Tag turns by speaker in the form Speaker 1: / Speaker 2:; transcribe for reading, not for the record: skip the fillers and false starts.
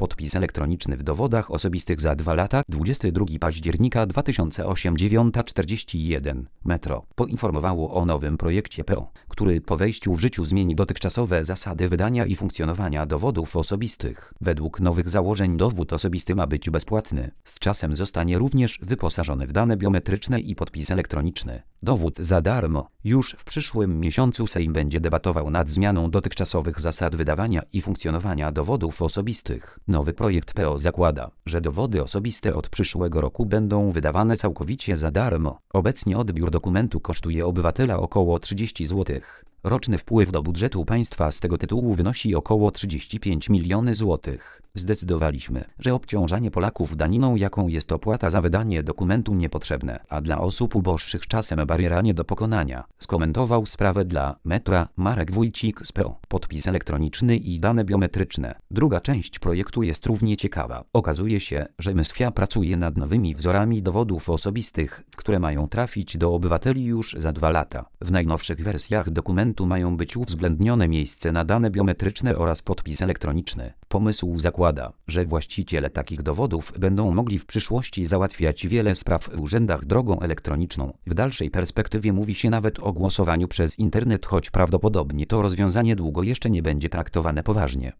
Speaker 1: Podpis elektroniczny w dowodach osobistych za 2 lata. 22 października 2008 9:41. Metro poinformowało o nowym projekcie PO, który po wejściu w życiu zmieni dotychczasowe zasady wydania i funkcjonowania dowodów osobistych. Według nowych założeń dowód osobisty ma być bezpłatny. Z czasem zostanie również wyposażony w dane biometryczne i podpis elektroniczny. Dowód za darmo. Już w przyszłym miesiącu Sejm będzie debatował nad zmianą dotychczasowych zasad wydawania i funkcjonowania dowodów osobistych. Nowy projekt PO zakłada, że dowody osobiste od przyszłego roku będą wydawane całkowicie za darmo. Obecnie odbiór dokumentu kosztuje obywatela około 30 zł. Roczny wpływ do budżetu państwa z tego tytułu wynosi około 35 milionów złotych. Zdecydowaliśmy, że obciążanie Polaków daniną, jaką jest opłata za wydanie dokumentu, niepotrzebne, a dla osób uboższych czasem bariera nie do pokonania. Skomentował sprawę dla Metra Marek Wójcik z PO. Podpis elektroniczny i dane biometryczne. Druga część projektu jest równie ciekawa. Okazuje się, że MSFiA pracuje nad nowymi wzorami dowodów osobistych, które mają trafić do obywateli już za 2 lata. W najnowszych wersjach dokumentu mają być uwzględnione miejsce na dane biometryczne oraz podpis elektroniczny. Pomysł zakłada, że właściciele takich dowodów będą mogli w przyszłości załatwiać wiele spraw w urzędach drogą elektroniczną. W dalszej perspektywie mówi się nawet o głosowaniu przez internet, choć prawdopodobnie to rozwiązanie długo jeszcze nie będzie traktowane poważnie.